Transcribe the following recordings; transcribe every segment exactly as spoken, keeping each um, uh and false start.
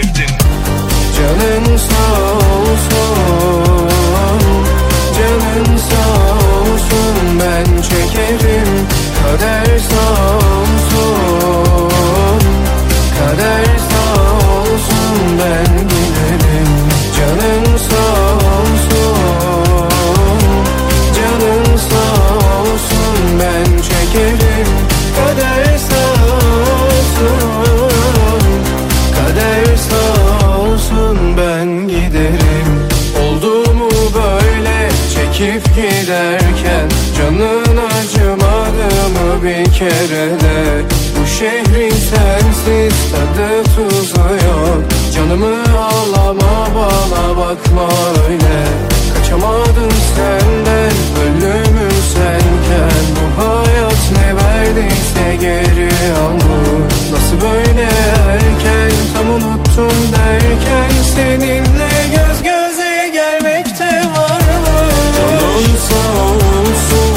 sevdin. Canın sağ olsun, canın sağ olsun, ben çekerim. Kader sağ olsun, kader sağ olsun, ben giderim. Canın sağ olsun, canın sağ olsun, ben çekerim. Kader sağ olsun, kader sağ olsun, ben giderim. Oldu mu böyle çekip giderken, canın acımadı mı bir kere de? Bu şehrin sensiz tadı tuzu yok. Canımı ağlama, bana bakma öyle. Kaçamadım senden, ölümüm senken. Bu hayat ne verdiyse geri al. Nasıl böyle erken, tam unuttum derken, seninle göz göze gelmekte var mı? Canın sağ olsun,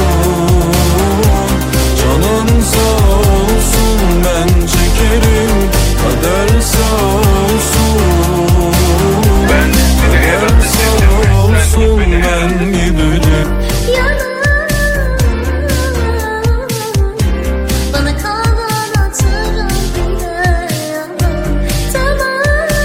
canın sağ olsun, ben çekerim. Kader sağ olsun, Ben seni herhalde sevdim. olsun, ben giderim. Bana kalan hatırım bile tamam.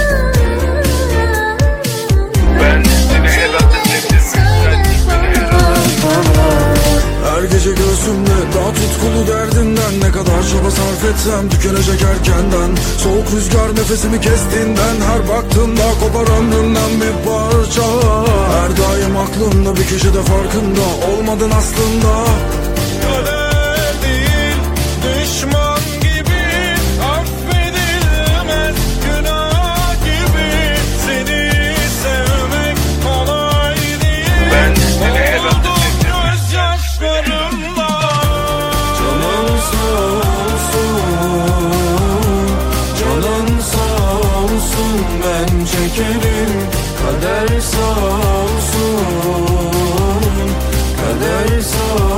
Ben seni herhalde sevdim. Sen beni herhalde. Her gece göğsümde daha tutkulu derdimden, ne kadar çaba sarf etsem tükenecek erkenden. Soğuk rüzgar nefesimi kestiğinden, her baktığımda kopar ömrümden bir parça. Her daim aklımda bir köşede, farkında olmadın aslında. Kader değil, düşman gibi affedilmez, günah gibi seni sevmek kolay değil. Ben seni herhalde sevdim. Gözyaşlarımla. Canın sağ olsun, canın sağ olsun, ben çekerim. Kader sağ olsun, kader sağ